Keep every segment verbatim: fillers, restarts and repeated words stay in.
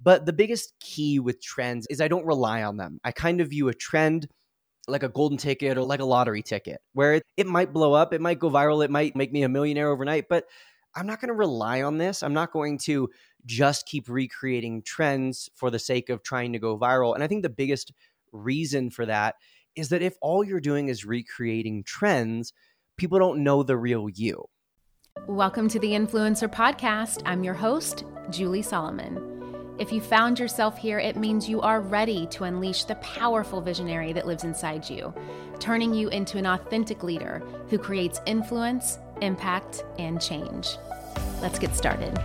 But the biggest key with trends is I don't rely on them. I kind of view a trend like a golden ticket or like a lottery ticket, where it, it might blow up, it might go viral, it might make me a millionaire overnight, but I'm not going to rely on this. I'm not going to just keep recreating trends for the sake of trying to go viral. And I think the biggest reason for that is that if all you're doing is recreating trends, people don't know the real you. Welcome to the Influencer Podcast. I'm your host, Julie Solomon. If you found yourself here, it means you are ready to unleash the powerful visionary that lives inside you, turning you into an authentic leader who creates influence, impact, and change. Let's get started.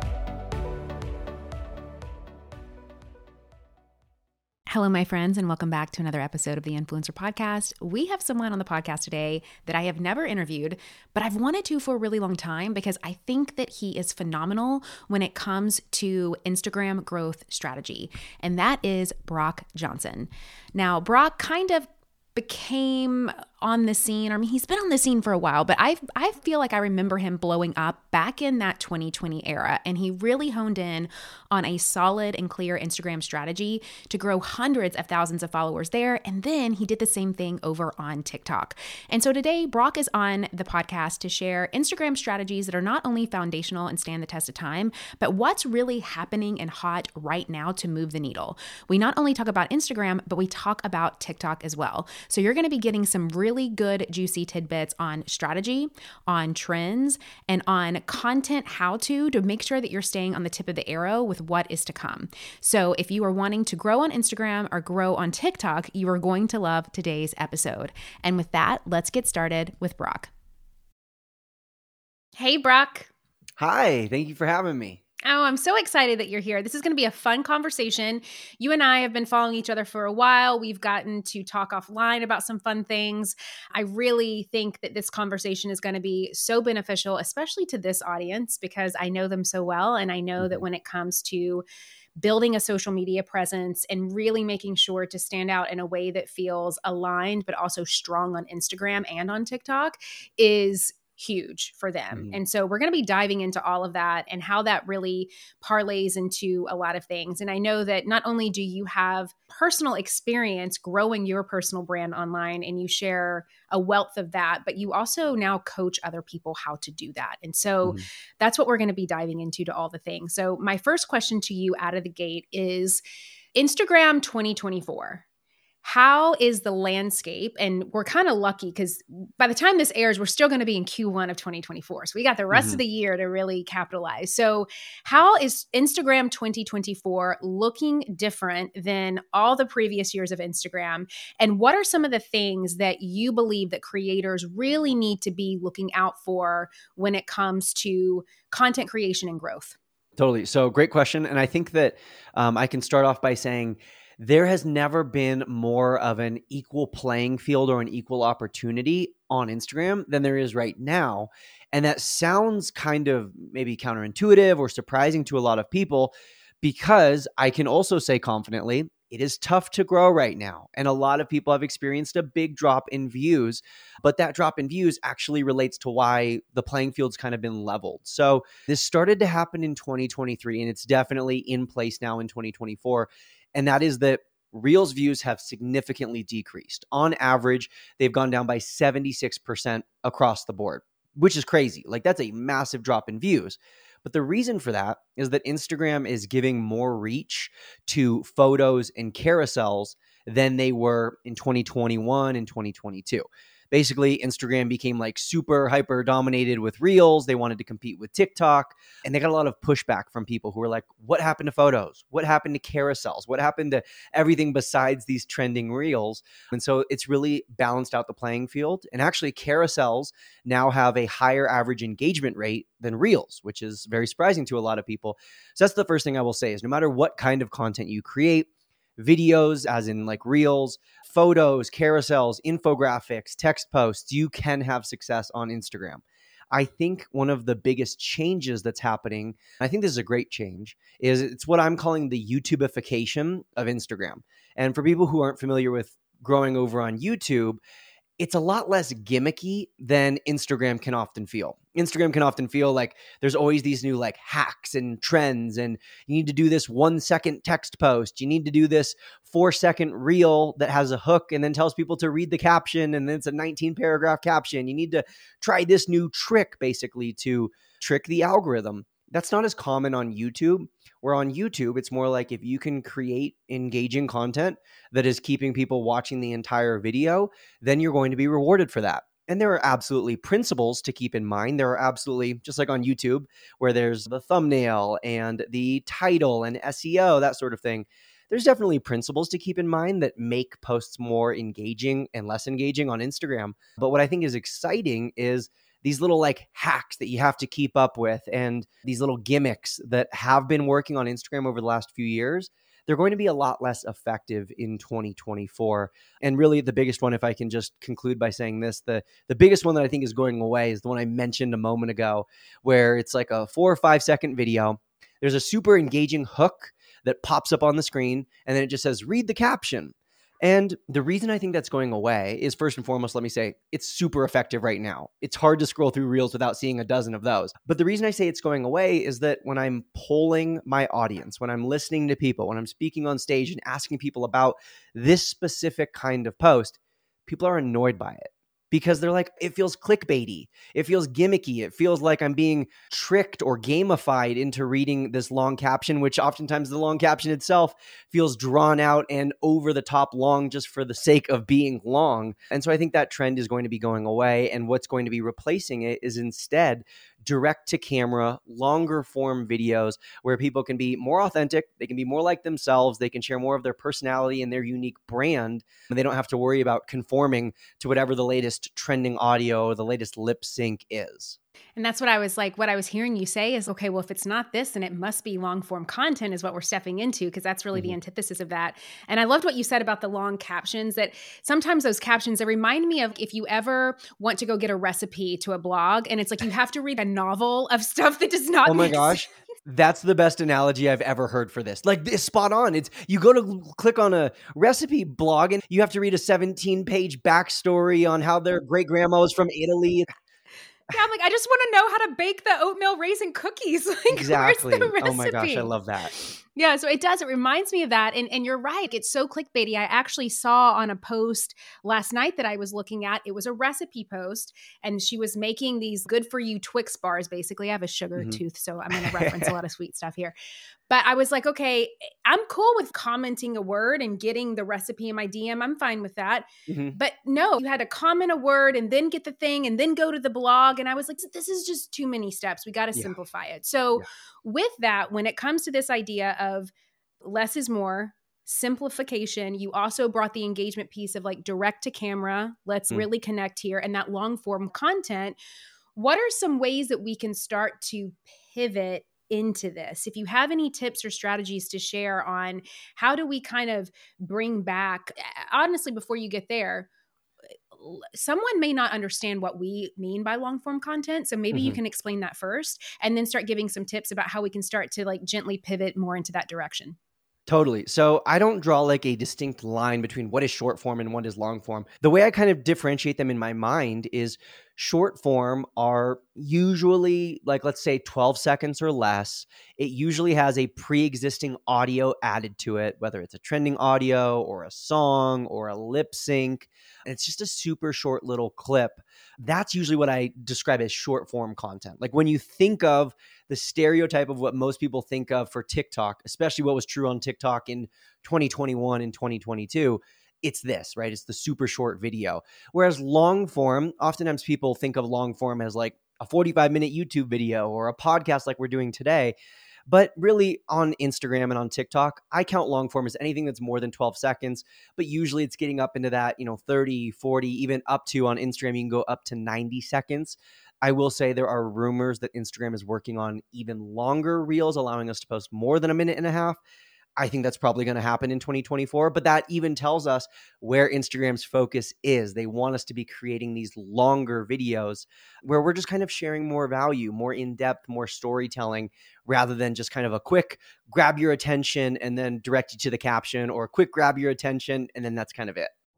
Hello, my friends, and welcome back to another episode of the Influencer Podcast. We have someone on the podcast today that I have never interviewed, but I've wanted to for a really long time because I think that he is phenomenal when it comes to Instagram growth strategy, and that is Brock Johnson. Now, Brock kind of became on the scene. I mean, he's been on the scene for a while, but I I feel like I remember him blowing up back in that twenty twenty era, and he really honed in on a solid and clear Instagram strategy to grow hundreds of thousands of followers there, and then he did the same thing over on TikTok. And so today, Brock is on the podcast to share Instagram strategies that are not only foundational and stand the test of time, but what's really happening and hot right now to move the needle. We not only talk about Instagram, but we talk about TikTok as well. So you're going to be getting some really really good juicy tidbits on strategy, on trends, and on content how-to to make sure that you're staying on the tip of the arrow with what is to come. So if you are wanting to grow on Instagram or grow on TikTok, you are going to love today's episode. And with that, let's get started with Brock. Hey, Brock. Hi, thank you for having me. Oh, I'm so excited that you're here. This is going to be a fun conversation. You and I have been following each other for a while. We've gotten to talk offline about some fun things. I really think that this conversation is going to be so beneficial, especially to this audience, because I know them so well. And I know that when it comes to building a social media presence and really making sure to stand out in a way that feels aligned, but also strong on Instagram and on TikTok is huge for them. Mm-hmm. And so we're going to be diving into all of that and how that really parlays into a lot of things. And I know that not only do you have personal experience growing your personal brand online and you share a wealth of that, but you also now coach other people how to do that. And so mm-hmm. that's what we're going to be diving into to all the things. So my first question to you out of the gate is Instagram twenty twenty-four. How is the landscape? And we're kind of lucky because by the time this airs, we're still going to be in Q one of twenty twenty-four. So we got the rest mm-hmm. of the year to really capitalize. So how is Instagram twenty twenty-four looking different than all the previous years of Instagram? And what are some of the things that you believe that creators really need to be looking out for when it comes to content creation and growth? Totally. So great question. And I think that um, I can start off by saying, there has never been more of an equal playing field or an equal opportunity on Instagram than there is right now. And that sounds kind of maybe counterintuitive or surprising to a lot of people because I can also say confidently, it is tough to grow right now. And a lot of people have experienced a big drop in views, but that drop in views actually relates to why the playing field's kind of been leveled. So this started to happen in twenty twenty-three, and it's definitely in place now in twenty twenty-four. And that is that Reels views have significantly decreased. On average, they've gone down by seventy-six percent across the board, which is crazy. Like that's a massive drop in views. But the reason for that is that Instagram is giving more reach to photos and carousels than they were in twenty twenty-one and twenty twenty-two. Basically, Instagram became like super hyper dominated with Reels. They wanted to compete with TikTok, and they got a lot of pushback from people who were like, what happened to photos? What happened to carousels? What happened to everything besides these trending Reels? And so it's really balanced out the playing field. And actually, carousels now have a higher average engagement rate than Reels, which is very surprising to a lot of people. So that's the first thing I will say is no matter what kind of content you create, videos, as in like Reels, photos, carousels, infographics, text posts, you can have success on Instagram. I think one of the biggest changes that's happening, I think this is a great change, is it's what I'm calling the YouTubeification of Instagram. And for people who aren't familiar with growing over on YouTube, it's a lot less gimmicky than Instagram can often feel. Instagram can often feel like there's always these new like hacks and trends, and you need to do this one second text post. You need to do this four second reel that has a hook and then tells people to read the caption, and then it's a nineteen paragraph caption. You need to try this new trick basically to trick the algorithm. That's not as common on YouTube, where on YouTube, it's more like if you can create engaging content that is keeping people watching the entire video, then you're going to be rewarded for that. And there are absolutely principles to keep in mind. There are absolutely, just like on YouTube, where there's the thumbnail and the title and S E O, that sort of thing. There's definitely principles to keep in mind that make posts more engaging and less engaging on Instagram. But what I think is exciting is these little like hacks that you have to keep up with and these little gimmicks that have been working on Instagram over the last few years. They're going to be a lot less effective in twenty twenty-four. And really the biggest one, if I can just conclude by saying this, the, the biggest one that I think is going away is the one I mentioned a moment ago, where it's like a four or five second video. There's a super engaging hook that pops up on the screen, and then it just says, read the caption. And the reason I think that's going away is, first and foremost, let me say, it's super effective right now. It's hard to scroll through Reels without seeing a dozen of those. But the reason I say it's going away is that when I'm polling my audience, when I'm listening to people, when I'm speaking on stage and asking people about this specific kind of post, people are annoyed by it. Because they're like, it feels clickbaity. It feels gimmicky. It feels like I'm being tricked or gamified into reading this long caption, which oftentimes the long caption itself feels drawn out and over the top long just for the sake of being long. And so I think that trend is going to be going away. And what's going to be replacing it is instead direct to camera, longer form videos where people can be more authentic. They can be more like themselves. They can share more of their personality and their unique brand. And they don't have to worry about conforming to whatever the latest trending audio or the latest lip sync is. And that's what I was like, what I was hearing you say is, okay, well, if it's not this, then it must be long form content is what we're stepping into, because that's really mm-hmm. the antithesis of that. And I loved what you said about the long captions, that sometimes those captions, they remind me of if you ever want to go get a recipe to a blog and it's like you have to read a novel of stuff that does not Oh my make gosh. sense. That's the best analogy I've ever heard for this. Like, it's spot on. It's you go to click on a recipe blog and you have to read a seventeen page backstory on how their great grandma was from Italy. Yeah, I'm like, I just want to know how to bake the oatmeal raisin cookies. Like, exactly. Where's the recipe? Oh my gosh, I love that. Yeah, so it does. It reminds me of that. And, and you're right. It's so clickbaity. I actually saw on a post last night that I was looking at, it was a recipe post, and she was making these good for you Twix bars, basically. I have a sugar mm-hmm. tooth, so I'm going to reference a lot of sweet stuff here. But I was like, okay, I'm cool with commenting a word and getting the recipe in my D M. I'm fine with that. Mm-hmm. But no, you had to comment a word and then get the thing and then go to the blog. And I was like, this is just too many steps. We got to yeah. simplify it. So yeah. with that, when it comes to this idea of less is more, simplification, you also brought the engagement piece of like direct to camera. Let's mm. really connect here. And that long form content. What are some ways that we can start to pivot into this? If you have any tips or strategies to share on how do we kind of bring back, honestly, before you get there, someone may not understand what we mean by long form content. So maybe mm-hmm. you can explain that first and then start giving some tips about how we can start to like gently pivot more into that direction. Totally. So I don't draw like a distinct line between what is short form and what is long form. The way I kind of differentiate them in my mind is short form are usually like, let's say twelve seconds or less. It usually has a pre-existing audio added to it, whether it's a trending audio or a song or a lip sync. And it's just a super short little clip. That's usually what I describe as short form content. Like when you think of the stereotype of what most people think of for TikTok, especially what was true on TikTok in twenty twenty-one and twenty twenty-two, it's this, right? It's the super short video. Whereas long form, oftentimes people think of long form as like a forty-five minute YouTube video or a podcast like we're doing today. But really on Instagram and on TikTok, I count long form as anything that's more than twelve seconds, but usually it's getting up into that, you know, thirty, forty, even up to on Instagram, you can go up to ninety seconds. I will say there are rumors that Instagram is working on even longer reels, allowing us to post more than a minute and a half. I think that's probably going to happen in twenty twenty-four, but that even tells us where Instagram's focus is. They want us to be creating these longer videos where we're just kind of sharing more value, more in-depth, more storytelling, rather than just kind of a quick grab your attention and then direct you to the caption, or a quick grab your attention and then that's kind of it.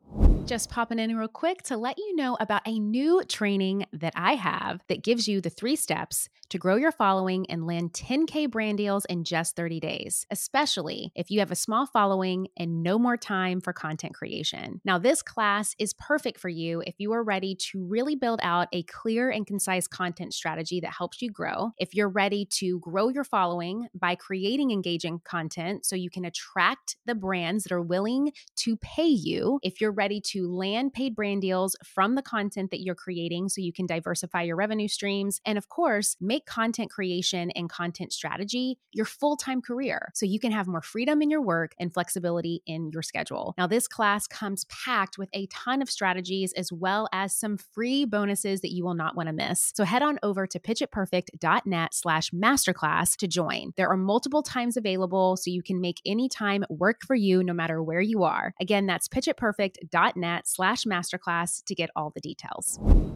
Just popping in real quick to let you know about a new training that I have that gives you the three steps to grow your following and land ten K brand deals in just thirty days, especially if you have a small following and no more time for content creation. Now, this class is perfect for you if you are ready to really build out a clear and concise content strategy that helps you grow. If you're ready to grow your following by creating engaging content so you can attract the brands that are willing to pay you. If you're ready to to land paid brand deals from the content that you're creating so you can diversify your revenue streams. And of course, make content creation and content strategy your full-time career so you can have more freedom in your work and flexibility in your schedule. Now, this class comes packed with a ton of strategies as well as some free bonuses that you will not want to miss. So head on over to pitchitperfect.net slash masterclass to join. There are multiple times available so you can make any time work for you no matter where you are. Again, that's pitchitperfect.net slash masterclass to get all the details.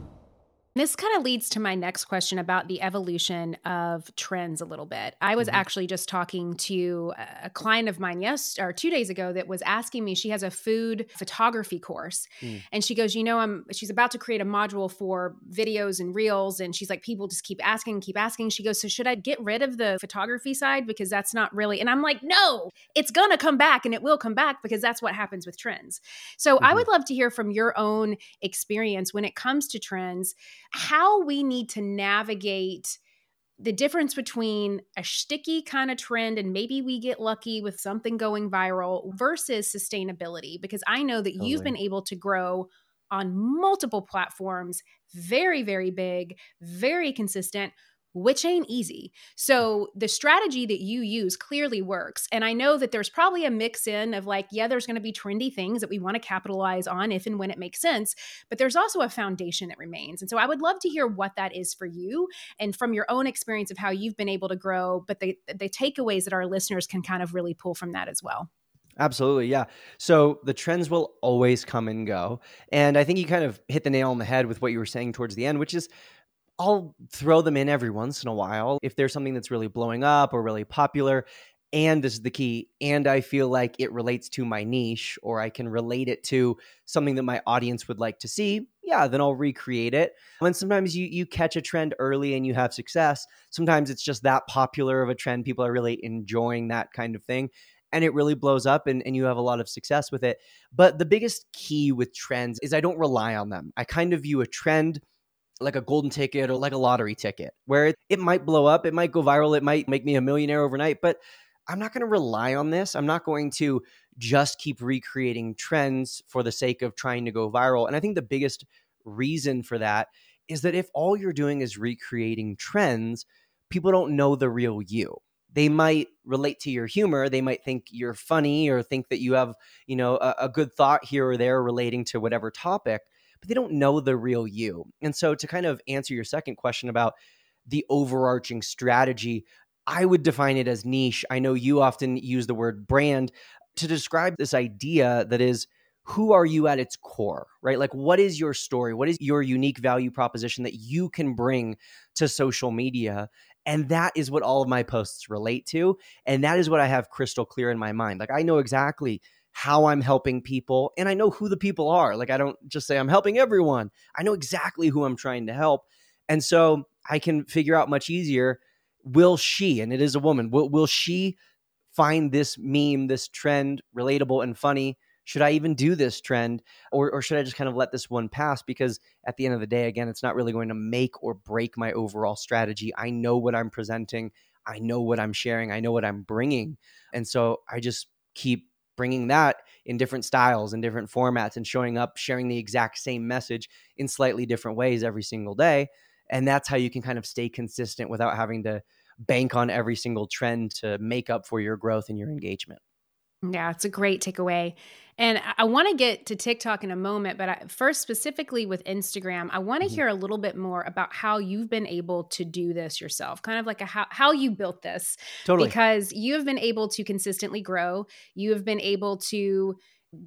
This kind of leads to my next question about the evolution of trends a little bit. I was mm-hmm. actually just talking to a client of mine yes or two days ago that was asking me, she has a food photography course. Mm. And she goes, you know, I'm she's about to create a module for videos and reels. And she's like, people just keep asking, keep asking. She goes, so should I get rid of the photography side? Because that's not really, and I'm like, no, it's going to come back and it will come back because that's what happens with trends. So mm-hmm. I would love to hear from your own experience when it comes to trends, how we need to navigate the difference between a sticky kind of trend and maybe we get lucky with something going viral versus sustainability. Because I know that totally. You've been able to grow on multiple platforms, very, very big, very consistent, which ain't easy. So the strategy that you use clearly works. And I know that there's probably a mix in of like, yeah, there's going to be trendy things that we want to capitalize on if and when it makes sense, but there's also a foundation that remains. And so I would love to hear what that is for you and from your own experience of how you've been able to grow, but the, the takeaways that our listeners can kind of really pull from that as well. Absolutely. Yeah. So the trends will always come and go. And I think you kind of hit the nail on the head with what you were saying towards the end, which is I'll throw them in every once in a while if there's something that's really blowing up or really popular. And this is the key. And I feel like it relates to my niche or I can relate it to something that my audience would like to see. Yeah, then I'll recreate it. And sometimes you you catch a trend early and you have success. Sometimes it's just that popular of a trend. People are really enjoying that kind of thing. And it really blows up and, and you have a lot of success with it. But the biggest key with trends is I don't rely on them. I kind of view a trend like a golden ticket or like a lottery ticket where it, it might blow up, it might go viral, it might make me a millionaire overnight, but I'm not going to rely on this. I'm not going to just keep recreating trends for the sake of trying to go viral. And I think the biggest reason for that is that if all you're doing is recreating trends, people don't know the real you. They might relate to your humor. They might think you're funny or think that you have, you know, a, a good thought here or there relating to whatever topic, but they don't know the real you. And so to kind of answer your second question about the overarching strategy, I would define it as niche. I know you often use the word brand to describe this idea that is, who are you at its core, right? Like, what is your story? What is your unique value proposition that you can bring to social media? And that is what all of my posts relate to. And that is what I have crystal clear in my mind. Like, I know exactly how I'm helping people, and I know who the people are. Like, I don't just say I'm helping everyone. I know exactly who I'm trying to help. And so I can figure out much easier, will she, and it is a woman, will, will she find this meme, this trend relatable and funny? Should I even do this trend? Or, or should I just kind of let this one pass? Because at the end of the day, again, it's not really going to make or break my overall strategy. I know what I'm presenting. I know what I'm sharing. I know what I'm bringing. And so I just keep bringing that in different styles and different formats and showing up, sharing the exact same message in slightly different ways every single day. And that's how you can kind of stay consistent without having to bank on every single trend to make up for your growth and your engagement. Yeah, it's a great takeaway. And I want to get to TikTok in a moment, but I, first, specifically with Instagram, I want to mm-hmm. hear a little bit more about how you've been able to do this yourself, kind of like a how, how you built this. Totally. Because you have been able to consistently grow. You have been able to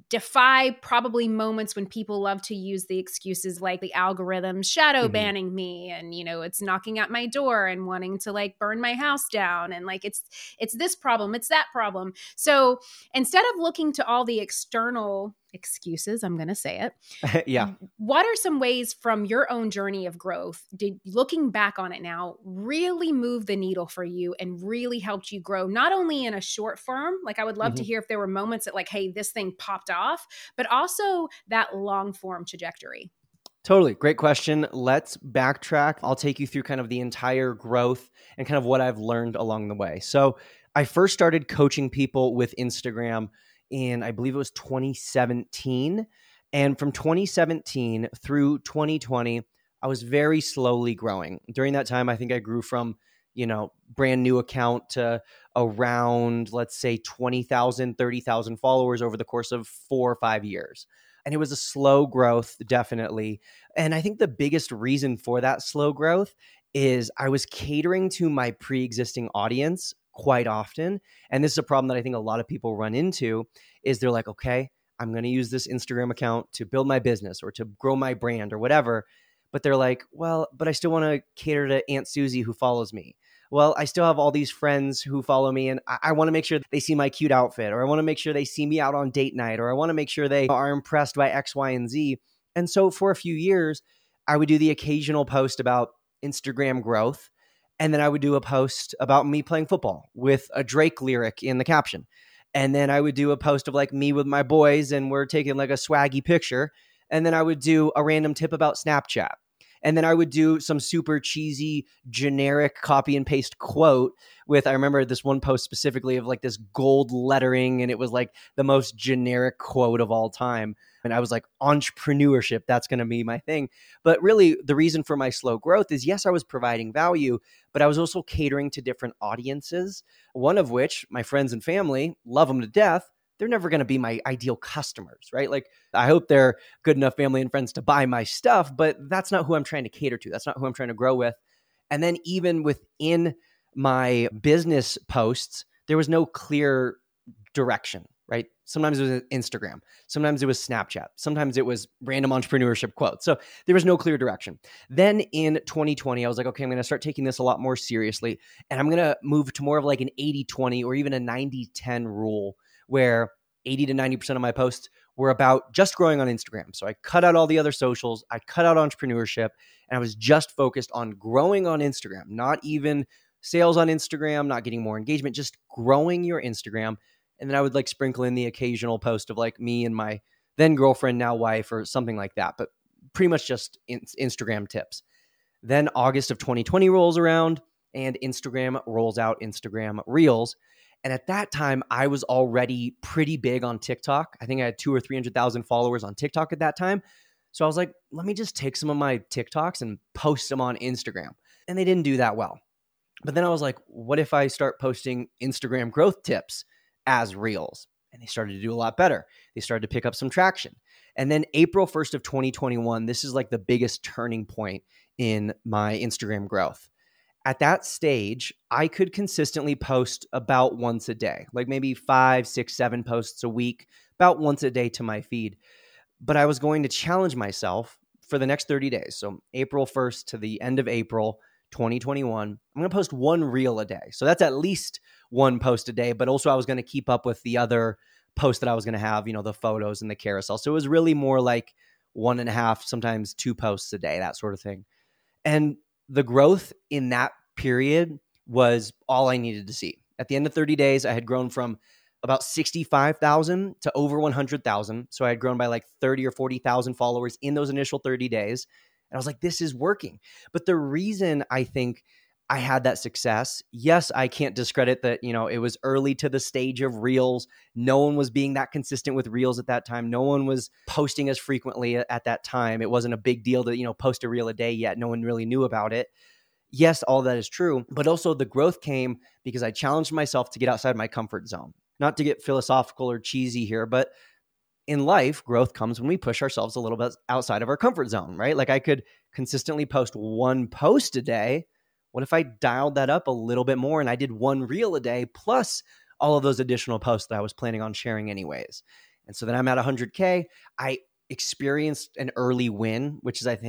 defy probably moments when people love to use the excuses like the algorithm shadow mm-hmm. banning me and, you know, it's knocking at my door and wanting to like burn my house down. And like, it's, it's this problem, it's that problem. So instead of looking to all the external excuses, I'm going to say it. Yeah. What are some ways from your own journey of growth did, looking back on it now, really move the needle for you and really helped you grow, not only in a short form, like I would love Mm-hmm. to hear if there were moments that like, hey, this thing popped off, but also that long form trajectory? Totally. Great question. Let's backtrack. I'll take you through kind of the entire growth and kind of what I've learned along the way. So I first started coaching people with Instagram in, I believe it was twenty seventeen. And from twenty seventeen through twenty twenty, I was very slowly growing. During that time, I think I grew from, you know, brand new account to around, let's say twenty thousand, thirty thousand followers over the course of four or five years. And it was a slow growth, definitely. And I think the biggest reason for that slow growth is I was catering to my pre-existing audience quite often. And this is a problem that I think a lot of people run into is they're like, okay, I'm going to use this Instagram account to build my business or to grow my brand or whatever. But they're like, well, but I still want to cater to Aunt Susie who follows me. Well, I still have all these friends who follow me and I, I want to make sure they see my cute outfit, or I want to make sure they see me out on date night, or I want to make sure they are impressed by X, Y, and Z. And so for a few years, I would do the occasional post about Instagram growth. And then I would do a post about me playing football with a Drake lyric in the caption. And then I would do a post of like me with my boys and we're taking like a swaggy picture. And then I would do a random tip about Snapchat. And then I would do some super cheesy, generic copy and paste quote with, I remember this one post specifically of like this gold lettering, and it was like the most generic quote of all time. And I was like, entrepreneurship, that's going to be my thing. But really, the reason for my slow growth is, yes, I was providing value, but I was also catering to different audiences, one of which, my friends and family, love them to death. They're never going to be my ideal customers, right? Like, I hope they're good enough family and friends to buy my stuff, but that's not who I'm trying to cater to. That's not who I'm trying to grow with. And then even within my business posts, there was no clear direction, right? Sometimes it was Instagram. Sometimes it was Snapchat. Sometimes it was random entrepreneurship quotes. So there was no clear direction. Then in twenty twenty, I was like, okay, I'm going to start taking this a lot more seriously. And I'm going to move to more of like an eighty twenty or even a ninety ten rule, where eighty to ninety percent of my posts were about just growing on Instagram. So I cut out all the other socials, I cut out entrepreneurship, and I was just focused on growing on Instagram, not even sales on Instagram, not getting more engagement, just growing your Instagram. And then I would like sprinkle in the occasional post of like me and my then girlfriend, now wife, or something like that, but pretty much just in- Instagram tips. Then August of twenty twenty rolls around and Instagram rolls out Instagram Reels. And at that time, I was already pretty big on TikTok. I think I had two or three hundred thousand followers on TikTok at that time. So I was like, let me just take some of my TikToks and post them on Instagram. And they didn't do that well. But then I was like, what if I start posting Instagram growth tips as Reels? And they started to do a lot better. They started to pick up some traction. And then April first of twenty twenty-one, this is like the biggest turning point in my Instagram growth. At that stage, I could consistently post about once a day, like maybe five, six, seven posts a week, about once a day to my feed. But I was going to challenge myself for the next thirty days. So April first to the end of April twenty twenty-one, I'm going to post one reel a day. So that's at least one post a day, but also I was going to keep up with the other posts that I was going to have, you know, the photos and the carousel. So it was really more like one and a half, sometimes two posts a day, that sort of thing. And the growth in that period was all I needed to see. At the end of thirty days, I had grown from about sixty-five thousand to over one hundred thousand. So I had grown by like thirty or forty thousand followers in those initial thirty days. And I was like, this is working. But the reason I think I had that success, yes, I can't discredit that, you know, it was early to the stage of Reels. No one was being that consistent with Reels at that time. No one was posting as frequently at that time. It wasn't a big deal to, you know, post a reel a day yet. No one really knew about it. Yes, all that is true, but also the growth came because I challenged myself to get outside my comfort zone. Not to get philosophical or cheesy here, but in life, growth comes when we push ourselves a little bit outside of our comfort zone, right? Like I could consistently post one post a day. What if I dialed that up a little bit more and I did one reel a day plus all of those additional posts that I was planning on sharing anyways? And so then I'm at one hundred K. I experienced an early win, which is, I think,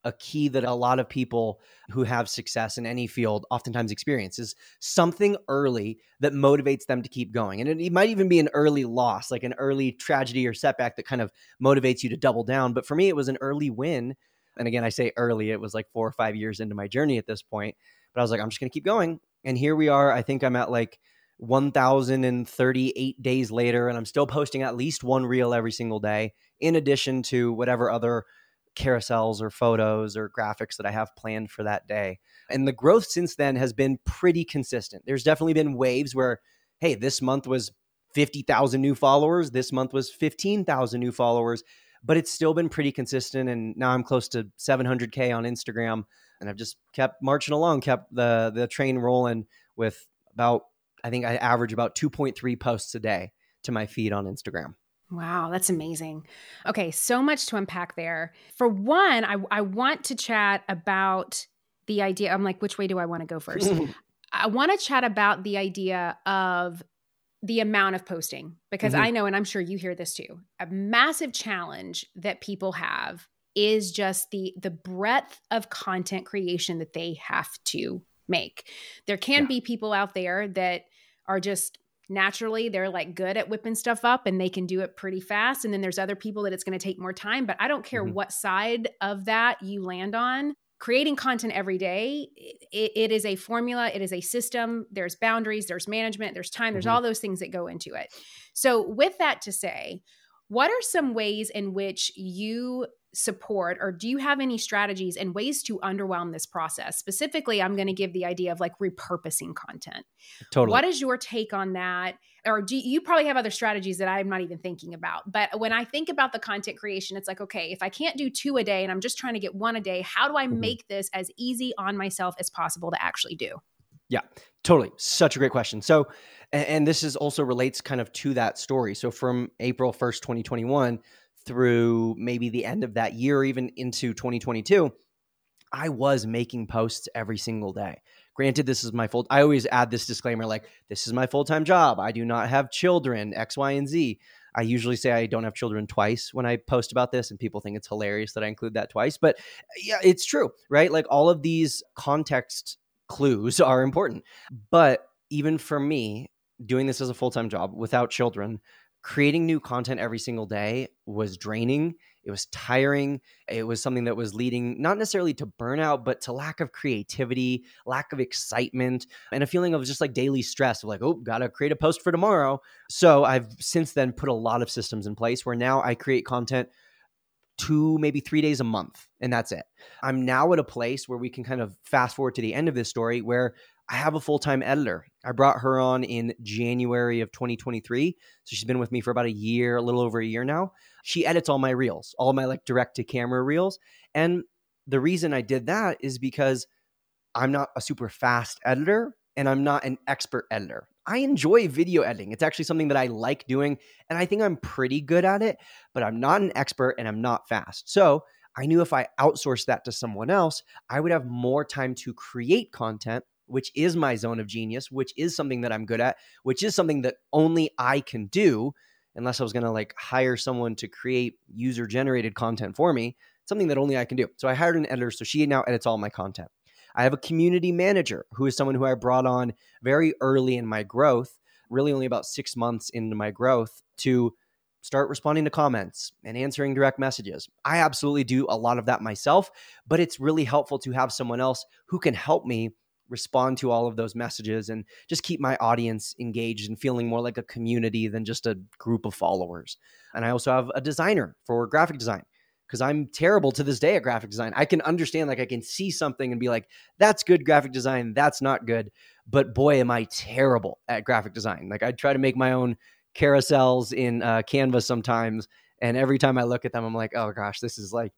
a key that a lot of people who have success in any field oftentimes experience is something early that motivates them to keep going. And it, it might even be an early loss, like an early tragedy or setback that kind of motivates you to double down. But for me, it was an early win. And again, I say early, it was like four or five years into my journey at this point. But I was like, I'm just going to keep going. And here we are. I think I'm at like one thousand thirty-eight days later, and I'm still posting at least one reel every single day, in addition to whatever other carousels or photos or graphics that I have planned for that day. And the growth since then has been pretty consistent. There's definitely been waves where, hey, this month was fifty thousand new followers. This month was fifteen thousand new followers, but it's still been pretty consistent. And now I'm close to seven hundred K on Instagram, and I've just kept marching along, kept the, the train rolling with about, I think I average about two point three posts a day to my feed on Instagram. Wow, that's amazing. Okay, so much to unpack there. For one, I, I want to chat about the idea. I'm like, which way do I want to go first? I want to chat about the idea of the amount of posting, because mm-hmm. I know, and I'm sure you hear this too, a massive challenge that people have is just the the breadth of content creation that they have to make. There can yeah. be people out there that are just naturally, they're like good at whipping stuff up and they can do it pretty fast. And then there's other people that it's going to take more time. But I don't care mm-hmm. what side of that you land on. Creating content every day, it, it is a formula. It is a system. There's boundaries, there's management, there's time, there's mm-hmm. all those things that go into it. So with that to say, what are some ways in which you support, or do you have any strategies and ways to underwhelm this process? Specifically, I'm going to give the idea of like repurposing content. Totally. What is your take on that? Or do you probably have other strategies that I'm not even thinking about? But when I think about the content creation, it's like, okay, if I can't do two a day and I'm just trying to get one a day, how do I mm-hmm. make this as easy on myself as possible to actually do? Yeah, totally. Such a great question. So, and, and this is also relates kind of to that story. So from April first, twenty twenty-one through maybe the end of that year, even into twenty twenty-two, I was making posts every single day. Granted, this is my full, I always add this disclaimer, like, this is my full-time job. I do not have children, X, Y, and Z. I usually say I don't have children twice when I post about this, and people think it's hilarious that I include that twice. But yeah, it's true, right? Like all of these context clues are important. But even for me, doing this as a full-time job without children, creating new content every single day was draining. It was tiring. It was something that was leading not necessarily to burnout, but to lack of creativity, lack of excitement, and a feeling of just like daily stress of like, oh, gotta create a post for tomorrow. So I've since then put a lot of systems in place where now I create content two, maybe three days a month, and that's it. I'm now at a place where we can kind of fast forward to the end of this story where I have a full-time editor. I brought her on in January of twenty twenty-three. So she's been with me for about a year, a little over a year now. She edits all my reels, all my like direct to camera reels. And the reason I did that is because I'm not a super fast editor and I'm not an expert editor. I enjoy video editing. It's actually something that I like doing, and I think I'm pretty good at it, but I'm not an expert and I'm not fast. So I knew if I outsourced that to someone else, I would have more time to create content, which is my zone of genius, which is something that I'm good at, which is something that only I can do, unless I was going to like hire someone to create user generated content for me, something that only I can do. So I hired an editor. So she now edits all my content. I have a community manager who is someone who I brought on very early in my growth, really only about six months into my growth, to start responding to comments and answering direct messages. I absolutely do a lot of that myself, but it's really helpful to have someone else who can help me respond to all of those messages and just keep my audience engaged and feeling more like a community than just a group of followers. And I also have a designer for graphic design, because I'm terrible to this day at graphic design. I can understand, like I can see something and be like, that's good graphic design, that's not good. But boy, am I terrible at graphic design. Like I try to make my own carousels in uh, Canva sometimes. And every time I look at them, I'm like, oh gosh, this is like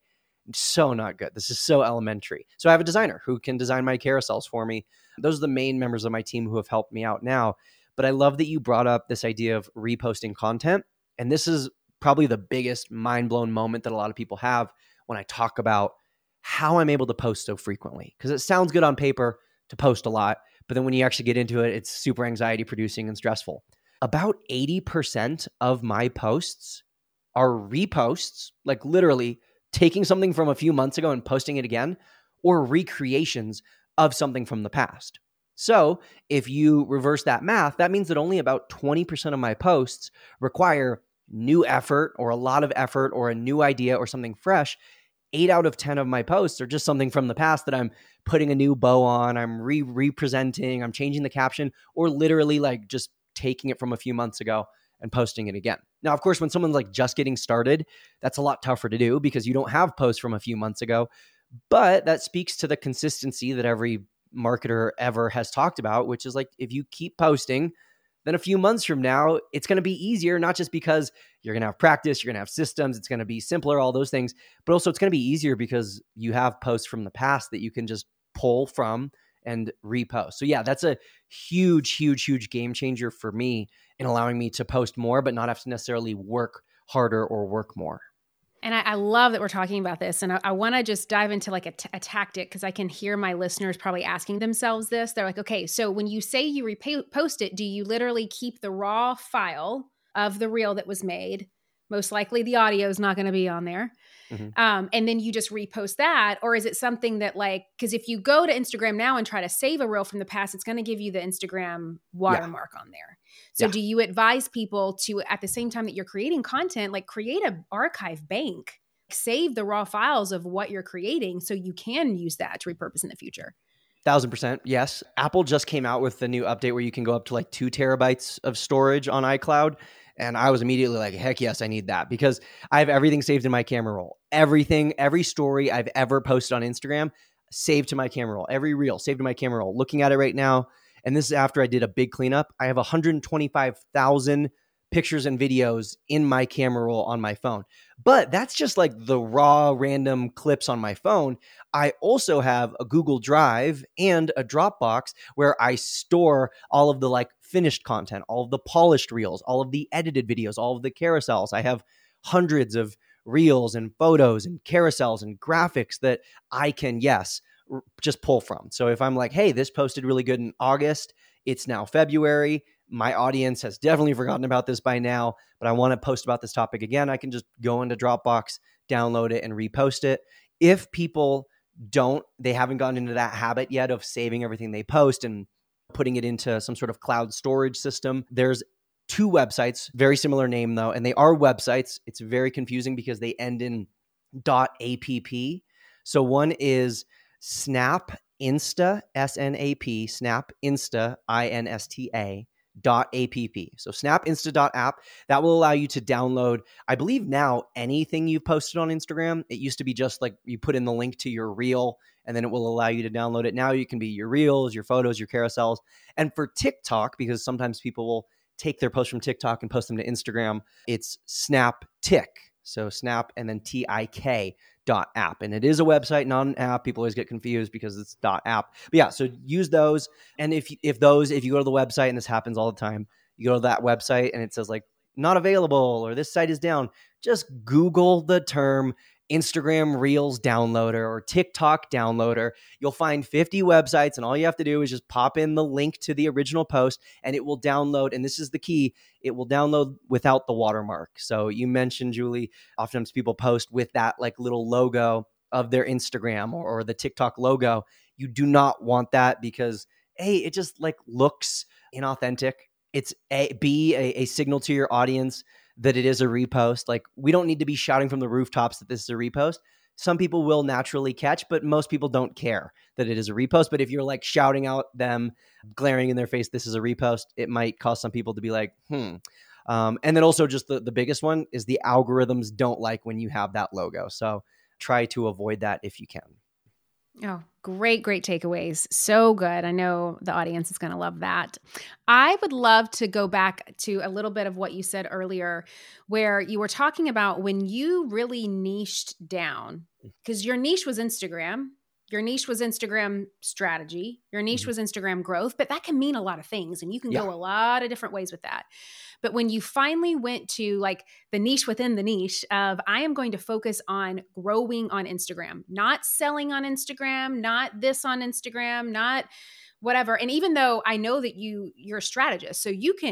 so not good. This is so elementary. So I have a designer who can design my carousels for me. Those are the main members of my team who have helped me out now. But I love that you brought up this idea of reposting content. And this is probably the biggest mind-blown moment that a lot of people have when I talk about how I'm able to post so frequently. Because it sounds good on paper to post a lot, but then when you actually get into it, it's super anxiety producing and stressful. About eighty percent of my posts are reposts, like literally taking something from a few months ago and posting it again, or recreations of something from the past. So if you reverse that math, that means that only about twenty percent of my posts require new effort or a lot of effort or a new idea or something fresh. Eight out of ten of my posts are just something from the past that I'm putting a new bow on, I'm re representing, I'm changing the caption, or literally like just taking it from a few months ago and posting it again. Now, of course, when someone's like just getting started, that's a lot tougher to do because you don't have posts from a few months ago. But that speaks to the consistency that every marketer ever has talked about, which is like, if you keep posting, then a few months from now, it's going to be easier, not just because you're going to have practice, you're going to have systems, it's going to be simpler, all those things, but also it's going to be easier because you have posts from the past that you can just pull from and repost. So yeah, that's a huge, huge, huge game changer for me in allowing me to post more, but not have to necessarily work harder or work more. And I, I love that we're talking about this. And I, I want to just dive into like a, t- a tactic, because I can hear my listeners probably asking themselves this. They're like, okay, so when you say you repost it, do you literally keep the raw file of the reel that was made? Most likely the audio is not going to be on there. Mm-hmm. Um, and then you just repost that? Or is it something that like, because if you go to Instagram now and try to save a reel from the past, it's going to give you the Instagram watermark yeah. on there. So yeah. do you advise people to, at the same time that you're creating content, like create an archive bank, save the raw files of what you're creating so you can use that to repurpose in the future? Thousand percent. Yes. Apple just came out with the new update where you can go up to like two terabytes of storage on iCloud. And I was immediately like, heck yes, I need that, because I have everything saved in my camera roll. Everything, every story I've ever posted on Instagram, saved to my camera roll. Every reel saved to my camera roll. Looking at it right now, and this is after I did a big cleanup, I have one hundred twenty-five thousand pictures and videos in my camera roll on my phone. But that's just like the raw random clips on my phone. I also have a Google Drive and a Dropbox where I store all of the like finished content, all of the polished reels, all of the edited videos, all of the carousels. I have hundreds of reels and photos and carousels and graphics that I can, yes, r- just pull from. So if I'm like, hey, this posted really good in August, it's now February, my audience has definitely forgotten about this by now, but I want to post about this topic again, I can just go into Dropbox, download it, and repost it. If people don't, they haven't gotten into that habit yet of saving everything they post and putting it into some sort of cloud storage system, there's two websites, very similar name though, and they are websites. It's very confusing because they end in .app. So one is Snap Insta, S N A P, Snap Insta, I N S T A, dot app. So snapinsta.app, that will allow you to download, I believe now, anything you've posted on Instagram. It used to be just like you put in the link to your reel and then it will allow you to download it. Now you can be your reels, your photos, your carousels. And for TikTok, because sometimes people will take their posts from TikTok and post them to Instagram, it's SnapTik. So snap and then T I K dot app. And it is a website, not an app. People always get confused because it's dot app. But yeah, so use those. And if if those, if you go to the website, and this happens all the time, you go to that website and it says like not available or this site is down, just Google the term Instagram Reels downloader or TikTok downloader. You'll find fifty websites, and all you have to do is just pop in the link to the original post and it will download. And this is the key. It will download without the watermark. So you mentioned, Julie, oftentimes people post with that like little logo of their Instagram or, or the TikTok logo. You do not want that because A, it just like looks inauthentic. It's a, B, a, a signal to your audience that it is a repost. Like, we don't need to be shouting from the rooftops that this is a repost. Some people will naturally catch, but most people don't care that it is a repost. But if you're like shouting out them, glaring in their face, this is a repost, it might cause some people to be like, hmm. Um, and then also just the, the biggest one is the algorithms don't like when you have that logo. So try to avoid that if you can. Oh, great, great takeaways. So good. I know the audience is going to love that. I would love to go back to a little bit of what you said earlier, where you were talking about when you really niched down, because your niche was Instagram. Your niche was Instagram strategy. Your niche mm-hmm. was Instagram growth, but that can mean a lot of things and you can yeah. go a lot of different ways with that. But when you finally went to like the niche within the niche of, I am going to focus on growing on Instagram, not selling on Instagram, not this on Instagram, not whatever. And even though I know that you, you're a strategist, so you can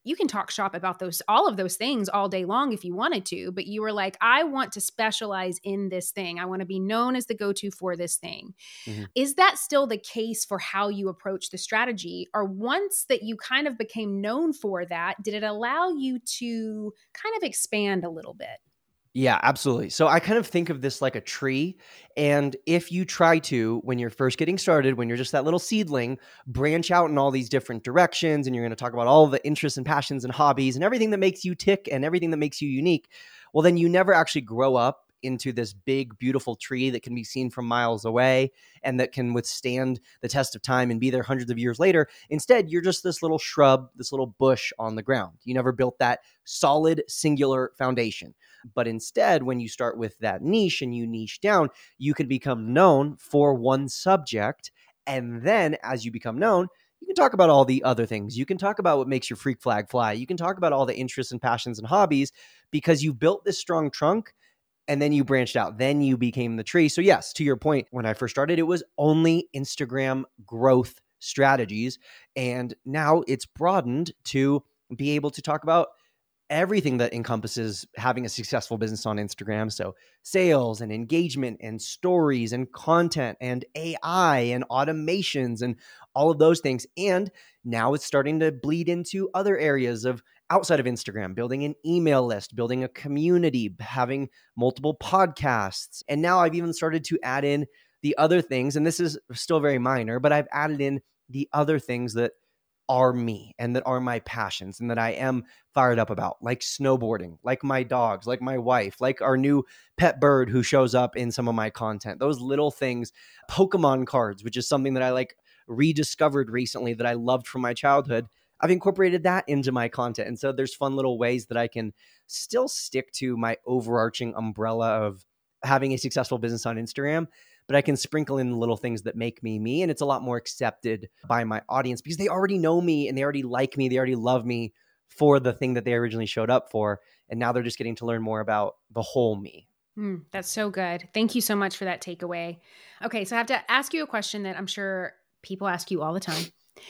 you can talk shop about those, all of those things all day long if you wanted to, but you were like, I want to specialize in this thing. I want to be known as the go-to for this thing. Mm-hmm. Is that still the case for how you approach the strategy? Or once that you kind of became known for that, did it allow you to kind of expand a little bit? Yeah, absolutely. So I kind of think of this like a tree. And if you try to, when you're first getting started, when you're just that little seedling, branch out in all these different directions, and you're going to talk about all the interests and passions and hobbies and everything that makes you tick and everything that makes you unique, well, then you never actually grow up into this big, beautiful tree that can be seen from miles away and that can withstand the test of time and be there hundreds of years later. Instead, you're just this little shrub, this little bush on the ground. You never built that solid, singular foundation. But instead, when you start with that niche and you niche down, you can become known for one subject. And then as you become known, you can talk about all the other things. You can talk about what makes your freak flag fly. You can talk about all the interests and passions and hobbies because you've built this strong trunk and then you branched out. Then you became the tree. So yes, to your point, when I first started, it was only Instagram growth strategies. And now it's broadened to be able to talk about everything that encompasses having a successful business on Instagram. So sales and engagement and stories and content and A I and automations and all of those things. And now it's starting to bleed into other areas of outside of Instagram, building an email list, building a community, having multiple podcasts. And now I've even started to add in the other things, and this is still very minor, but I've added in the other things that are me and that are my passions and that I am fired up about, like snowboarding, like my dogs, like my wife, like our new pet bird who shows up in some of my content. Those little things, Pokemon cards, which is something that I like rediscovered recently that I loved from my childhood. I've incorporated that into my content. And so there's fun little ways that I can still stick to my overarching umbrella of having a successful business on Instagram, but I can sprinkle in little things that make me me. And it's a lot more accepted by my audience because they already know me and they already like me. They already love me for the thing that they originally showed up for. And now they're just getting to learn more about the whole me. Mm, that's so good. Thank you so much for that takeaway. Okay, so I have to ask you a question that I'm sure people ask you all the time.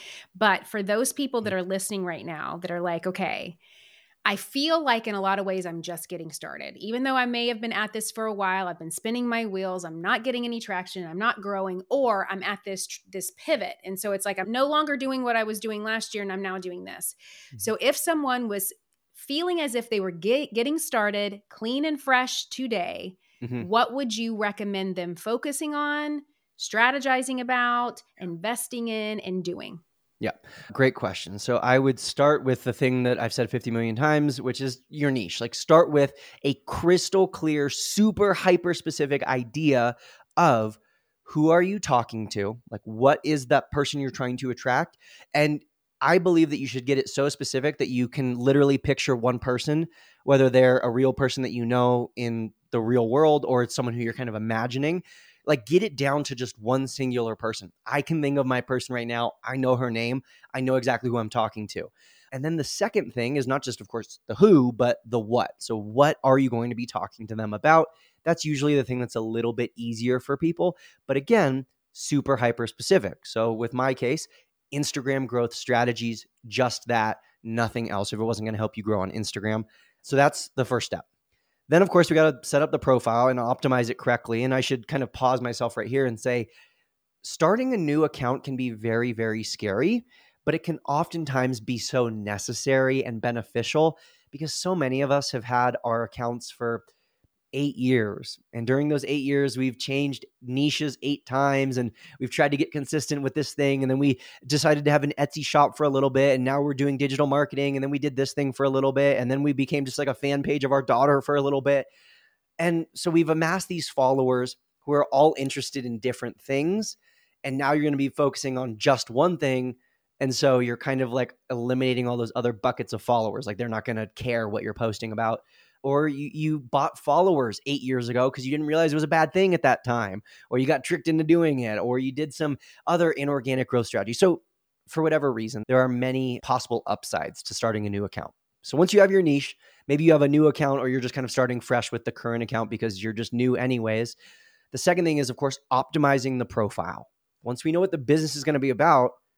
But for those people that are listening right now that are like, okay, I feel like in a lot of ways I'm just getting started. Even though I may have been at this for a while, I've been spinning my wheels, I'm not getting any traction, I'm not growing, or I'm at this this pivot. And so it's like I'm no longer doing what I was doing last year and I'm now doing this. Mm-hmm. So if someone was feeling as if they were get, getting started clean and fresh today, mm-hmm. what would you recommend them focusing on, strategizing about, investing in, and doing? Yeah, great question. So I would start with the thing that I've said fifty million times, which is your niche. Like start with a crystal clear, super hyper specific idea of who are you talking to? Like what is that person you're trying to attract? And I believe that you should get it so specific that you can literally picture one person, whether they're a real person that you know in the real world or it's someone who you're kind of imagining. Like get it down to just one singular person. I can think of my person right now. I know her name. I know exactly who I'm talking to. And then the second thing is not just, of course, the who, but the what. So what are you going to be talking to them about? That's usually the thing that's a little bit easier for people. But again, super hyper specific. So with my case, Instagram growth strategies, just that, nothing else. If it wasn't going to help you grow on Instagram. So that's the first step. Then, of course, we got to set up the profile and optimize it correctly. And I should kind of pause myself right here and say, starting a new account can be very, very scary, but it can oftentimes be so necessary and beneficial because so many of us have had our accounts for eight years. And during those eight years, we've changed niches eight times and we've tried to get consistent with this thing. And then we decided to have an Etsy shop for a little bit. And now we're doing digital marketing. And then we did this thing for a little bit. And then we became just like a fan page of our daughter for a little bit. And so we've amassed these followers who are all interested in different things. And now you're going to be focusing on just one thing. And so you're kind of like eliminating all those other buckets of followers. Like they're not going to care what you're posting about. Or you, you bought followers eight years ago because you didn't realize it was a bad thing at that time, or you got tricked into doing it, or you did some other inorganic growth strategy. So for whatever reason, there are many possible upsides to starting a new account. So once you have your niche, maybe you have a new account or you're just kind of starting fresh with the current account because you're just new anyways. The second thing is, of course, optimizing the profile. Once we know what the business is going to be about,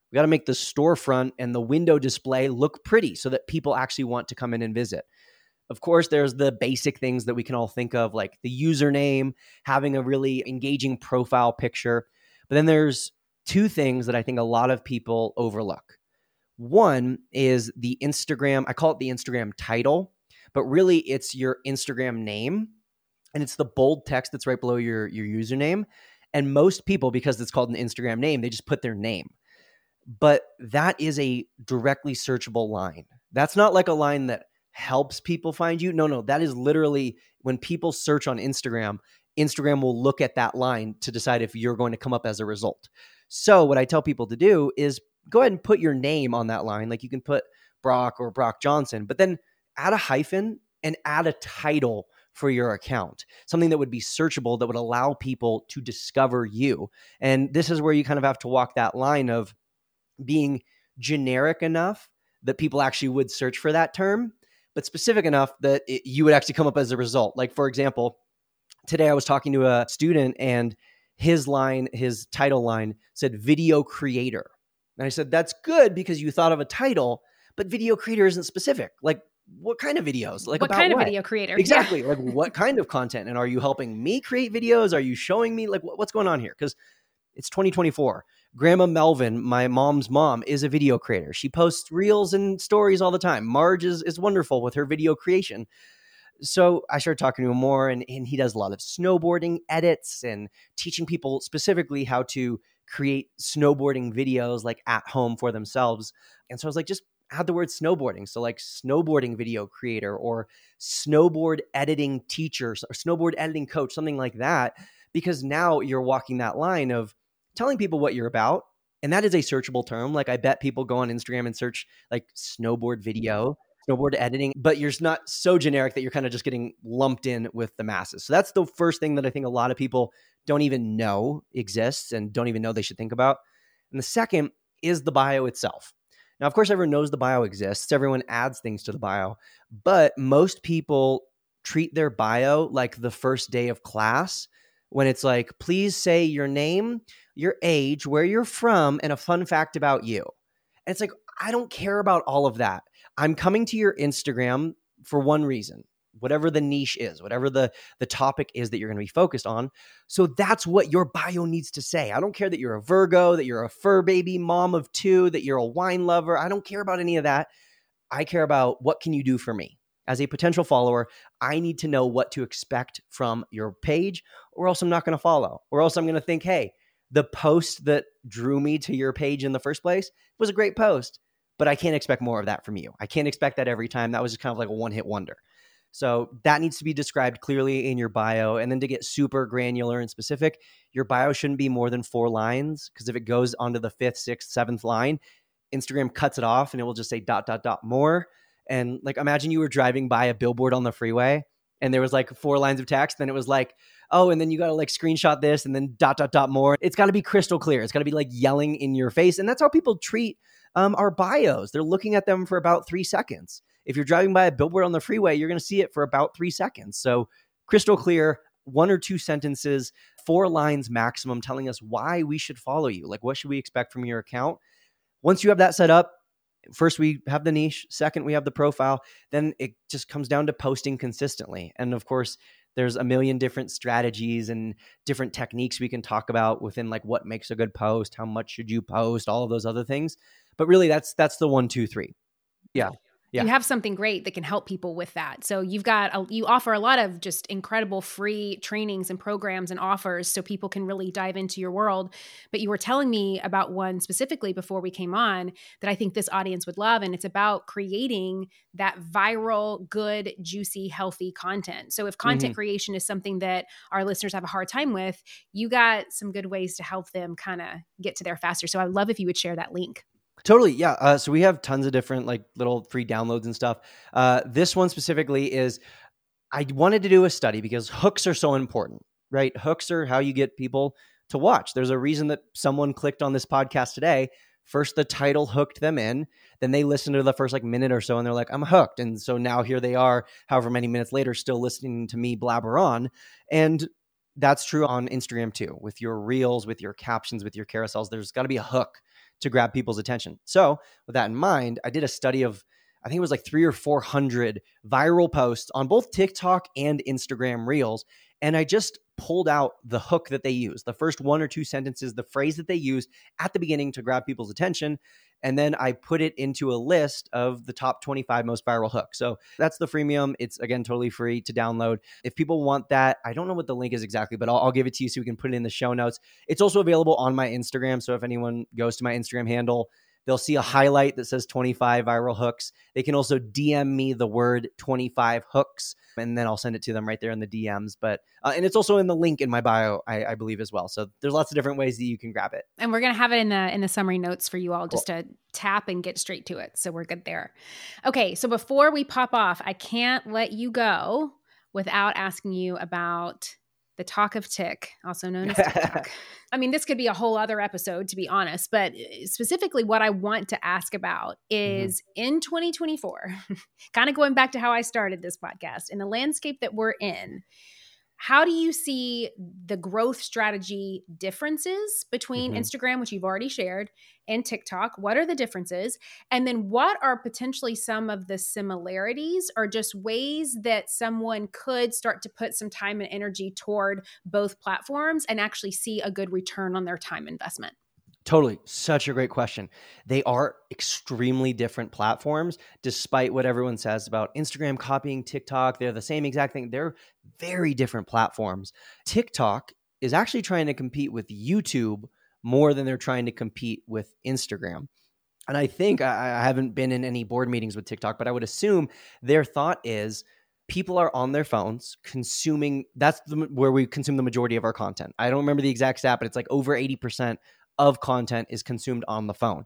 We got to make the storefront and the window display look pretty so that people actually want to come in and visit. Of course, there's the basic things that we can all think of, like the username, having a really engaging profile picture. But then there's two things that I think a lot of people overlook. One is the Instagram, I call it the Instagram title, but really it's your Instagram name. And it's the bold text that's right below your, your username. And most people, because it's called an Instagram name, they just put their name. But that is a directly searchable line. That's not like a line that helps people find you. No, no, that is literally when people search on Instagram, Instagram will look at that line to decide if you're going to come up as a result. So what I tell people to do is go ahead and put your name on that line. Like you can put Brock or Brock Johnson, but then add a hyphen and add a title for your account, something that would be searchable, that would allow people to discover you. And this is where you kind of have to walk that line of being generic enough that people actually would search for that term, but specific enough that it, you would actually come up as a result. Like, for example, today I was talking to a student and his line, his title line said video creator. And I said, that's good because you thought of a title, but video creator isn't specific. Like, what kind of videos? Like, what about kind what? of video creator? Exactly. Yeah. Like, what kind of content? And are you helping me create videos? Are you showing me like what's going on here? Because it's twenty twenty-four. Grandma Melvin, my mom's mom, is a video creator. She posts reels and stories all the time. Marge is, is wonderful with her video creation. So I started talking to him more, and, and he does a lot of snowboarding edits and teaching people specifically how to create snowboarding videos like at home for themselves. And so I was like, just add the word snowboarding. So like snowboarding video creator or snowboard editing teacher or snowboard editing coach, something like that, because now you're walking that line of telling people what you're about. And that is a searchable term. Like I bet people go on Instagram and search like snowboard video, snowboard editing, but you're not so generic that you're kind of just getting lumped in with the masses. So that's the first thing that I think a lot of people don't even know exists and don't even know they should think about. And the second is the bio itself. Now, of course, everyone knows the bio exists. Everyone adds things to the bio, but most people treat their bio like the first day of class when it's like, please say your name, your age, where you're from, and a fun fact about you. And it's like, I don't care about all of that. I'm coming to your Instagram for one reason, whatever the niche is, whatever the, the topic is that you're going to be focused on. So that's what your bio needs to say. I don't care that you're a Virgo, that you're a fur baby mom of two, that you're a wine lover. I don't care about any of that. I care about what can you do for me? As a potential follower, I need to know what to expect from your page, or else I'm not going to follow, or else I'm going to think, hey, the post that drew me to your page in the first place was a great post, but I can't expect more of that from you. I can't expect that every time. That was just kind of like a one-hit wonder. So that needs to be described clearly in your bio. And then to get super granular and specific, your bio shouldn't be more than four lines, because if it goes onto the fifth, sixth, seventh line, Instagram cuts it off and it will just say dot, dot, dot more. And like, imagine you were driving by a billboard on the freeway and there was like four lines of text. Then it was like, oh, and then you got to like screenshot this and then dot, dot, dot more. It's got to be crystal clear. It's got to be like yelling in your face. And that's how people treat um, our bios. They're looking at them for about three seconds. If you're driving by a billboard on the freeway, you're going to see it for about three seconds. So crystal clear, one or two sentences, four lines maximum, telling us why we should follow you. Like, what should we expect from your account? Once you have that set up, first, we have the niche. Second, we have the profile. Then it just comes down to posting consistently. And of course, there's a million different strategies and different techniques we can talk about within like what makes a good post, how much should you post, all of those other things. But really, that's that's the one, two, three. Yeah. Yeah. You have something great that can help people with that. So you've got, a, you offer a lot of just incredible free trainings and programs and offers so people can really dive into your world. But you were telling me about one specifically before we came on that I think this audience would love. And it's about creating that viral, good, juicy, healthy content. So if content mm-hmm. creation is something that our listeners have a hard time with, you got some good ways to help them kind of get to there faster. So I'd love if you would share that link. Totally. Yeah. Uh, so we have tons of different like little free downloads and stuff. Uh, this one specifically is, I wanted to do a study because hooks are so important, right? Hooks are how you get people to watch. There's a reason that someone clicked on this podcast today. First, the title hooked them in. Then they listened to the first like minute or so and they're like, I'm hooked. And so now here they are, however many minutes later, still listening to me blabber on. And that's true on Instagram too, with your reels, with your captions, with your carousels. There's got to be a hook to grab people's attention. So with that in mind, I did a study of, I think it was like three or four hundred viral posts on both TikTok and Instagram Reels. And I just pulled out the hook that they use, the first one or two sentences, the phrase that they use at the beginning to grab people's attention. And then I put it into a list of the top twenty-five most viral hooks. So that's the freemium. It's, again, totally free to download. If people want that, I don't know what the link is exactly, but I'll, I'll give it to you so we can put it in the show notes. It's also available on my Instagram. So if anyone goes to my Instagram handle, they'll see a highlight that says twenty-five viral hooks. They can also D M me the word twenty-five hooks, and then I'll send it to them right there in the D Ms. But uh, and it's also in the link in my bio, I, I believe, as well. So there's lots of different ways that you can grab it. And we're going to have it in the in the summary notes for you all, just cool. to tap and get straight to it. So we're good there. Okay, so before we pop off, I can't let you go without asking you about the talk of Tik, also known as TikTok. I mean, this could be a whole other episode, to be honest, but specifically what I want to ask about is mm-hmm. in twenty twenty-four, kind of going back to how I started this podcast, in the landscape that we're in, how do you see the growth strategy differences between mm-hmm. Instagram, which you've already shared, and TikTok? What are the differences? And then what are potentially some of the similarities or just ways that someone could start to put some time and energy toward both platforms and actually see a good return on their time investment? Totally. Such a great question. They are extremely different platforms, despite what everyone says about Instagram copying TikTok. They're the same exact thing. They're very different platforms. TikTok is actually trying to compete with YouTube more than they're trying to compete with Instagram. And I think, I, I haven't been in any board meetings with TikTok, but I would assume their thought is people are on their phones consuming, that's the, where we consume the majority of our content. I don't remember the exact stat, but it's like over eighty percent of content is consumed on the phone.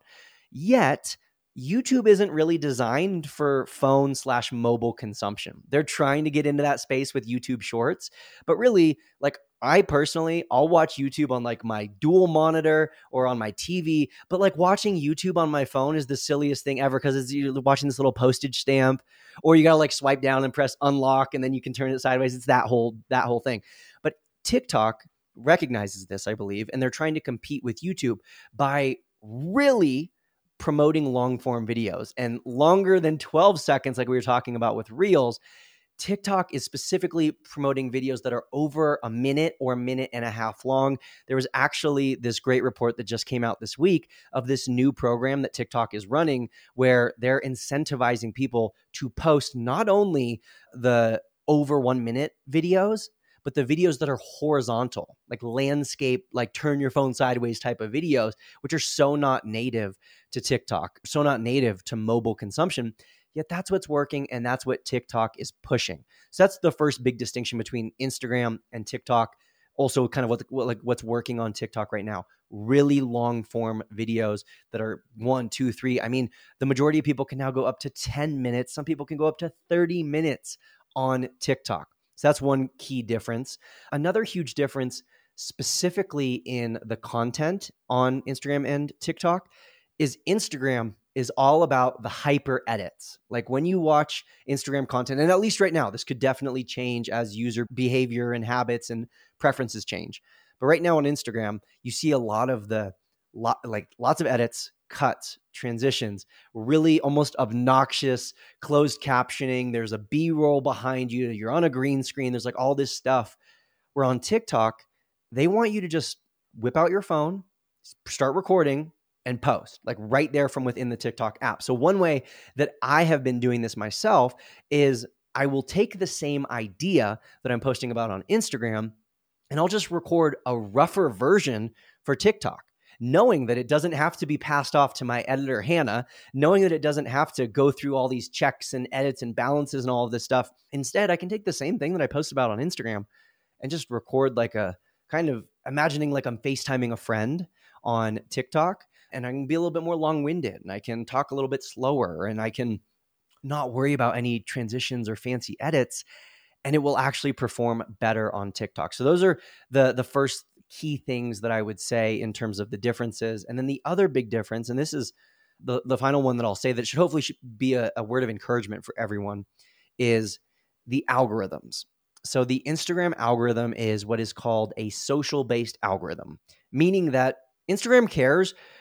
Yet, YouTube isn't really designed for phone slash mobile consumption. They're trying to get into that space with YouTube Shorts, but really, like, I personally, I'll watch YouTube on like my dual monitor or on my T V, but like watching YouTube on my phone is the silliest thing ever because it's you're watching this little postage stamp, or you got to like swipe down and press unlock and then you can turn it sideways. It's that whole, that whole thing. But TikTok recognizes this, I believe, and they're trying to compete with YouTube by really promoting long form videos and longer than twelve seconds, like we were talking about with Reels. TikTok is specifically promoting videos that are over a minute or a minute and a half long. There was actually this great report that just came out this week of this new program that TikTok is running where they're incentivizing people to post not only the over one minute videos, but the videos that are horizontal, like landscape, like turn your phone sideways type of videos, which are so not native to TikTok, so not native to mobile consumption. Yet that's what's working, and that's what TikTok is pushing. So that's the first big distinction between Instagram and TikTok. Also, kind of what, what like what's working on TikTok right now. Really long form videos that are one, two, three. I mean, the majority of people can now go up to ten minutes. Some people can go up to thirty minutes on TikTok. So that's one key difference. Another huge difference specifically in the content on Instagram and TikTok is Instagram is all about the hyper edits. Like when you watch Instagram content, and at least right now, this could definitely change as user behavior and habits and preferences change. But right now on Instagram, you see a lot of the, lot, like lots of edits, cuts, transitions, really almost obnoxious closed captioning. There's a B-roll behind you. You're on a green screen. There's like all this stuff. Where on TikTok, they want you to just whip out your phone, start recording, and post, like right there from within the TikTok app. So one way that I have been doing this myself is I will take the same idea that I'm posting about on Instagram, and I'll just record a rougher version for TikTok, knowing that it doesn't have to be passed off to my editor, Hannah, knowing that it doesn't have to go through all these checks and edits and balances and all of this stuff. Instead, I can take the same thing that I post about on Instagram and just record like a kind of imagining like I'm FaceTiming a friend on TikTok. And I can be a little bit more long-winded, and I can talk a little bit slower, and I can not worry about any transitions or fancy edits, and it will actually perform better on TikTok. So those are the, the first key things that I would say in terms of the differences. And then the other big difference, and this is the, the final one that I'll say that should hopefully should be a, a word of encouragement for everyone, is the algorithms. So the Instagram algorithm is what is called a social-based algorithm, meaning that Instagram cares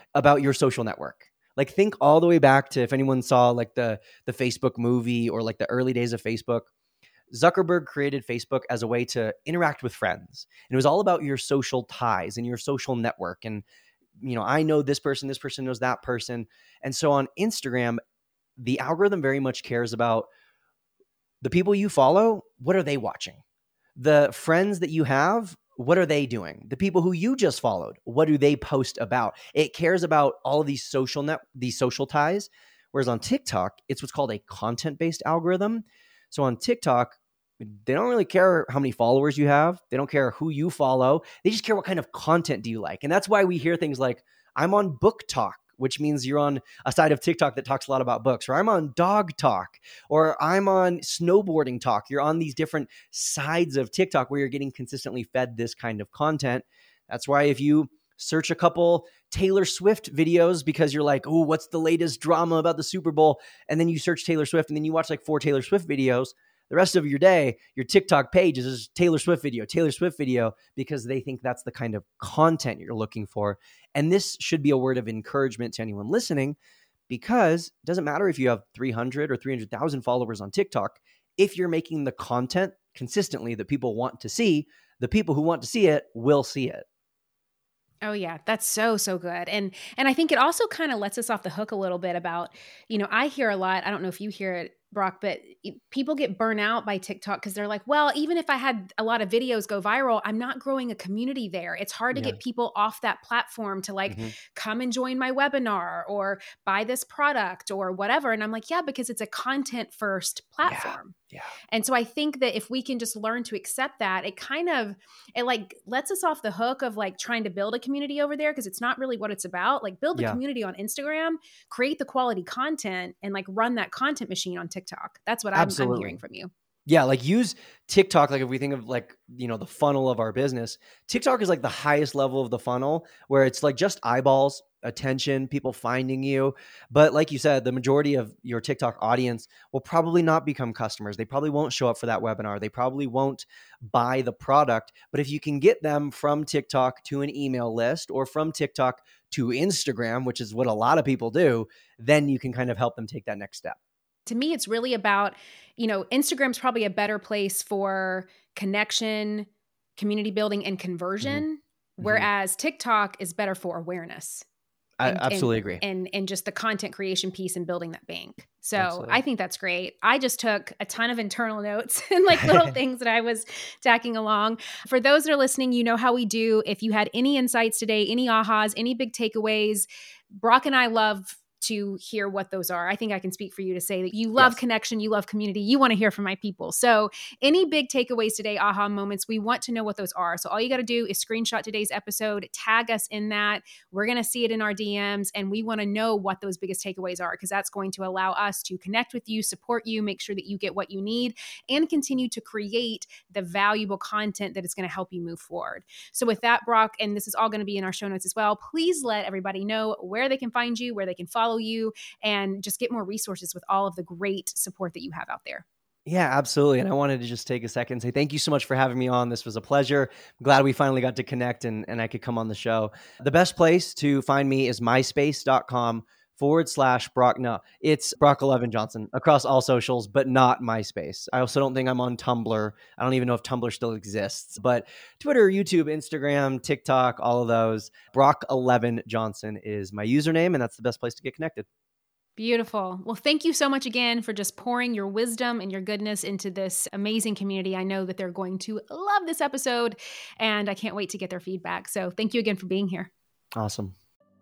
about your social network. Like think all the way back to if anyone saw like the, the Facebook movie or like the early days of Facebook. Zuckerberg created Facebook as a way to interact with friends. And it was all about your social ties and your social network. And, you know, I know this person, this person knows that person. And so on Instagram, the algorithm very much cares about the people you follow. What are they watching? The friends that you have, what are they doing? The people who you just followed, what do they post about? It cares about all of these social net, these social ties. Whereas on TikTok, it's what's called a content-based algorithm. So on TikTok, they don't really care how many followers you have. They don't care who you follow. They just care what kind of content do you like. And that's why we hear things like, I'm on Book Talk, which means you're on a side of TikTok that talks a lot about books, or I'm on Dog Talk, or I'm on Snowboarding Talk. You're on these different sides of TikTok where you're getting consistently fed this kind of content. That's why if you search a couple Taylor Swift videos because you're like, oh, what's the latest drama about the Super Bowl? And then you search Taylor Swift and then you watch like four Taylor Swift videos. The rest of your day, your TikTok page is Taylor Swift video, Taylor Swift video, because they think that's the kind of content you're looking for. And this should be a word of encouragement to anyone listening, because it doesn't matter if you have three hundred or three hundred thousand followers on TikTok. If you're making the content consistently that people want to see, the people who want to see it will see it. Oh yeah, that's so, so good. And and I think it also kind of lets us off the hook a little bit about, you know, I hear a lot, I don't know if you hear it, Brock, but people get burnt out by TikTok because they're like, well, even if I had a lot of videos go viral, I'm not growing a community there. It's hard to yeah. get people off that platform to like, mm-hmm. come and join my webinar or buy this product or whatever. And I'm like, yeah, because it's a content first platform. Yeah. yeah. And so I think that if we can just learn to accept that, it kind of, it like lets us off the hook of like trying to build a community over there, because it's not really what it's about. Like build the yeah. community on Instagram, create the quality content, and like run that content machine on TikTok. That's what I'm, I'm hearing from you. Yeah. Like use TikTok. Like if we think of like, you know, the funnel of our business, TikTok is like the highest level of the funnel where it's like just eyeballs, attention, people finding you. But like you said, the majority of your TikTok audience will probably not become customers. They probably won't show up for that webinar. They probably won't buy the product. But if you can get them from TikTok to an email list or from TikTok to Instagram, which is what a lot of people do, then you can kind of help them take that next step. To me, it's really about, you know, Instagram's probably a better place for connection, community building, and conversion, mm-hmm. whereas TikTok is better for awareness. I and, absolutely and, agree. And and just the content creation piece and building that bank. So absolutely. I think that's great. I just took a ton of internal notes and like little things that I was tacking along. For those that are listening, you know how we do. If you had any insights today, any ahas, any big takeaways, Brock and I love to hear what those are. I think I can speak for you to say that you love yes. connection, you love community, you want to hear from my people. So any big takeaways today, aha moments, we want to know what those are. So all you got to do is screenshot today's episode, tag us in that. We're going to see it in our D Ms, and we want to know what those biggest takeaways are, because that's going to allow us to connect with you, support you, make sure that you get what you need, and continue to create the valuable content that is going to help you move forward. So with that, Brock, and this is all going to be in our show notes as well, please let everybody know where they can find you, where they can follow you, and just get more resources with all of the great support that you have out there. Yeah, absolutely. And I wanted to just take a second and say thank you so much for having me on. This was a pleasure. I'm glad we finally got to connect and, and I could come on the show. The best place to find me is myspace.com forward slash Brock. No, it's Brock eleven Johnson across all socials, but not MySpace. I also don't think I'm on Tumblr. I don't even know if Tumblr still exists, but Twitter, YouTube, Instagram, TikTok, all of those. Brock eleven Johnson is my username, and that's the best place to get connected. Beautiful. Well, thank you so much again for just pouring your wisdom and your goodness into this amazing community. I know that they're going to love this episode, and I can't wait to get their feedback. So thank you again for being here. Awesome.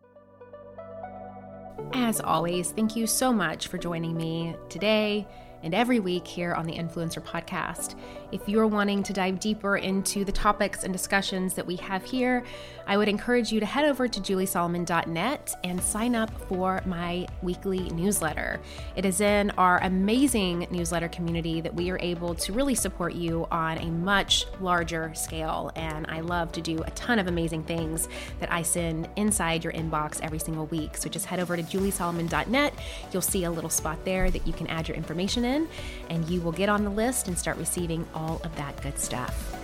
As always, thank you so much for joining me today and every week here on the Influencer Podcast. If you're wanting to dive deeper into the topics and discussions that we have here, I would encourage you to head over to julie solomon dot net and sign up for my weekly newsletter. It is in our amazing newsletter community that we are able to really support you on a much larger scale. And I love to do a ton of amazing things that I send inside your inbox every single week. So just head over to julie solomon dot net. You'll see a little spot there that you can add your information in, and you will get on the list and start receiving all of that good stuff.